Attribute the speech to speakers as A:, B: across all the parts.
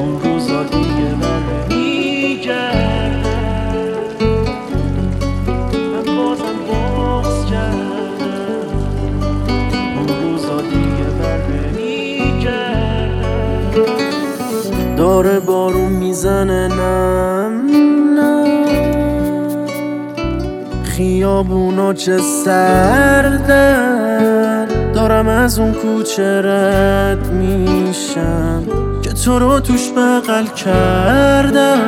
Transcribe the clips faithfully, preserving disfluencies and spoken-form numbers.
A: اون روزا دیگه بر نمیگردن. من بازم بغض کردم، اون روزا دیگه بر نمیگردن. داره بارون میزنه نم نم، خیابونا چه سردن، دارم از اون کوچه رد میشم که تو رو توش بغل کردم.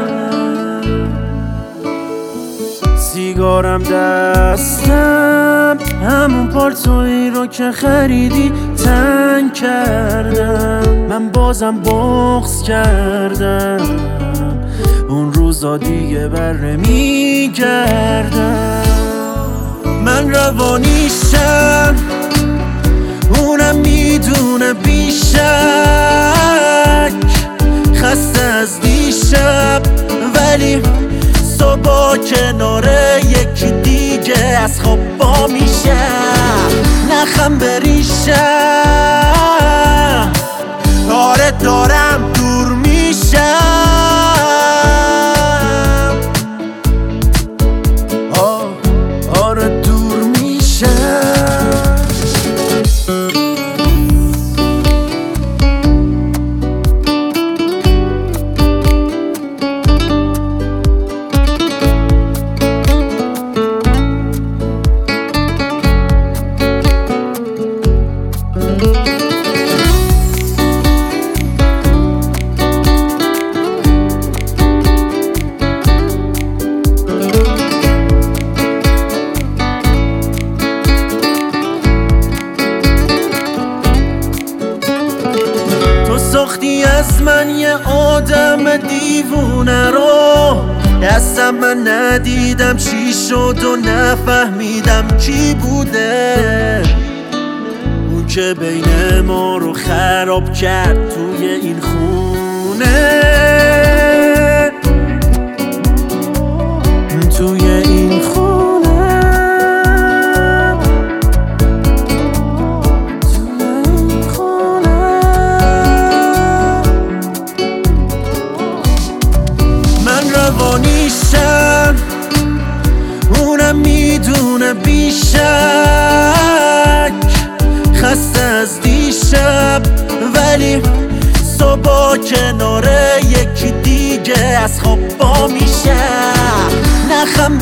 A: سیگارم دستم، همون پارتویی رو که خریدی تنگ کردم. من بازم بغض کردم، اون روزا دیگه بر نمیگردم. من روانیشم، اونم میدونه بیشک، خسته از دیشب ولی صبح کنار یکی دیگه از خواب پا میشم. نخم بریشم، آره دارم دور میشم، آه آره دور میشم. ساختی از من یه آدم دیوونه رو، دستم من ندیدم چی شد و نفهمیدم کی بوده. اون که بین ما رو خراب کرد توی این خونه، توی این خونه. روانیشم، اونم میدونه بیشک، خسته از دیشب ولی صبح کنار یکی دیگه از خواب پا میشم. نخم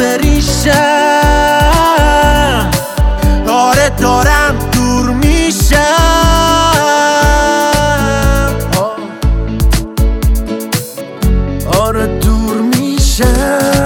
A: بریشم، آره دارم دور میشم، آره دور میشم.